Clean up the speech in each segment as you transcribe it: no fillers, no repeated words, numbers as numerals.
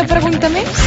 Alguna pregunta més?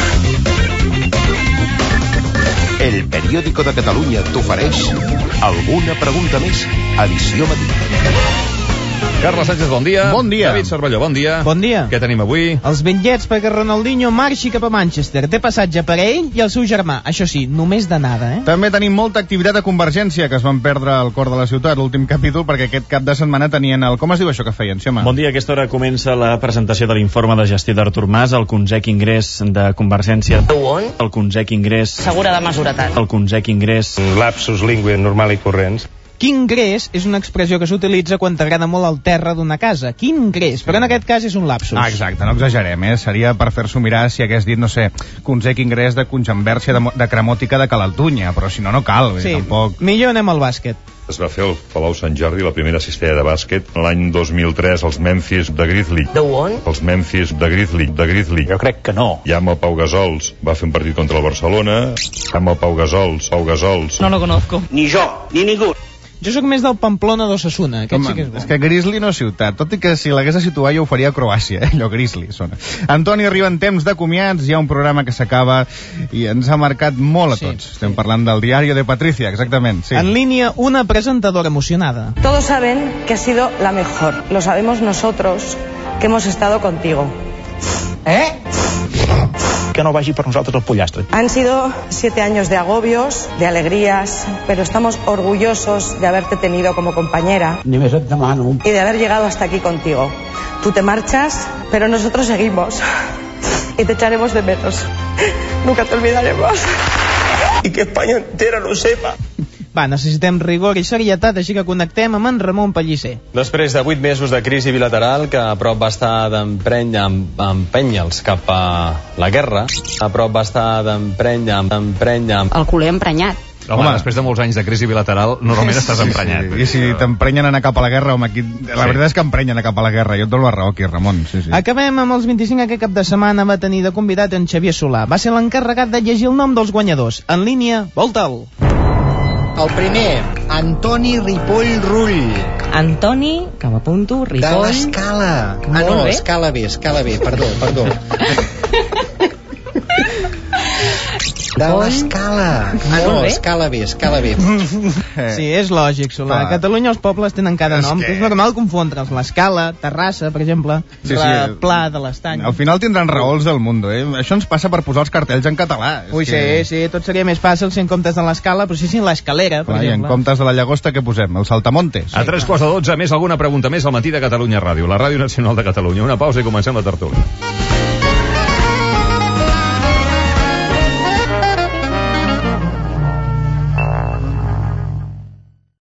El Periódico de Catalunya t'ofereix Alguna pregunta més? Edició matí. Carles Sánchez, bon dia. Bon dia. David Cervelló, bon dia. Bon dia. Què tenim avui? Els bitllets perquè Ronaldinho marxi cap a Manchester. Té passatge per a ell i el seu germà. Això sí, només d'anada, També tenim molta activitat a Convergència, que es van perdre al cor de la ciutat, l'últim capítol, perquè aquest cap de setmana tenien el... Com es diu això que feien, sí, home? Bon dia, a aquesta hora comença la presentació de l'informe de gestió d'Artur Mas, el Consell Ingrés de Convergència. On? El Consell Ingrés... Segura de mesuratat. El Consell Ingrés... Lapsus lingüe normal i corrents. Quin gres és una expressió que s'utilitza quan t'agrada molt el terra d'una casa. Quin gres, però en aquest cas és un lapsus. Exacte, no exagerem, Seria per fer-s'ho mirar si hagués dit, no sé, Consell Ingrés de Conjambèrcia de Cremòtica de Calaltunya, però si no, no cal, sí, tampoc... Millor anem al bàsquet. Es va fer al Palau Sant Jordi la primera cistella de bàsquet l'any 2003, els Memphis de Grizzly. De on? Els Memphis de Grizzly. Jo crec que no. Llama Pau Gasols, va fer un partit contra el Barcelona. Llama Pau Gasols. No lo conozco. Ni jo, ni ningú. Jo sóc més del Pamplona d'Osasuna. Home, sí que és bo. És que Grizzly no és ciutat, tot i que si l'hagués de situar jo ho faria a Croàcia, allò Grizzly sona. Antoni, arriben temps de comiats, hi ha un programa que s'acaba i ens ha marcat molt a tots. Estem parlant del Diario de Patricia, exactament. Sí. En línia, una presentadora emocionada. Todos saben que ha sido la mejor. Lo sabemos nosotros, que hemos estado contigo. Que no vagi per nosaltres el pollastre. Han sido 7 años de agobios, de alegrías, pero estamos orgullosos de haberte tenido como compañera Ni més et demano. y de haber llegado hasta aquí contigo. Tú te marchas, pero nosotros seguimos y te echaremos de menos. Nunca te olvidaremos. I que Espanya entera lo sepa. Va, necessitem rigor i serietat, així que connectem amb en Ramon Pellicer. Després de 8 mesos de crisi bilateral, que a prop va estar d'empènyer-los cap a la guerra, a prop va estar d'empènyer... El culer emprenyat. Home, després de molts anys de crisi bilateral, normalment estàs emprenyat. I si t'emprenyen a anar cap a la guerra, home, aquí... La veritat és que emprenyen a cap a la guerra, jo et dono la raó aquí, Ramon. Sí. Acabem amb els 25. Aquest cap de setmana va tenir de convidat en Xavier Solà. Va ser l'encarregat de llegir el nom dels guanyadors. En línia, volta'l. El primer, Antoni Ripoll Rull. Antoni, que m'apunto, Ripoll... De l'Escala. Molt bé. Escala B, perdó. De l'Escala. Escala B. Sí, és lògic, Solà. A Catalunya els pobles tenen cada nom. És normal confondre'ls. L'Escala, Terrassa, per exemple, Pla de l'Estany. Al final tindran raó els del Mundo, Això ens passa per posar els cartells en català. Ui, sí, tot seria més fàcil si en comptes de l'Escala, però sí, l'Escalera, per exemple. I en comptes de la Llagosta, què posem? El Saltamontes. A 3:15, més alguna pregunta més al matí de Catalunya Ràdio, la Ràdio Nacional de Catalunya. Una pausa i comencem la tertúlia.